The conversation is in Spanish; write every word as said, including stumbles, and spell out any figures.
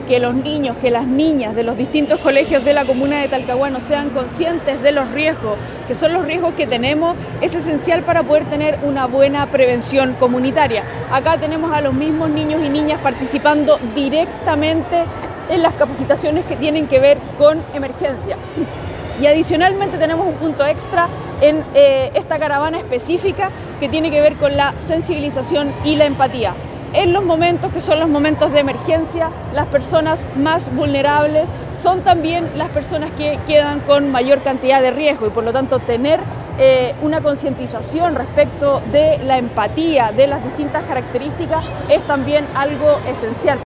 que los niños, que las niñas de los distintos colegios de la comuna de Talcahuano sean conscientes de los riesgos, que son los riesgos que tenemos, es esencial para poder tener una buena prevención comunitaria. Acá tenemos a los mismos niños y niñas participando directamente en las capacitaciones que tienen que ver con emergencia. Y adicionalmente tenemos un punto extra en eh, esta caravana específica que tiene que ver con la sensibilización y la empatía. En los momentos que son los momentos de emergencia, las personas más vulnerables son también las personas que quedan con mayor cantidad de riesgo y por lo tanto tener eh, una concientización respecto de la empatía, de las distintas características, es también algo esencial.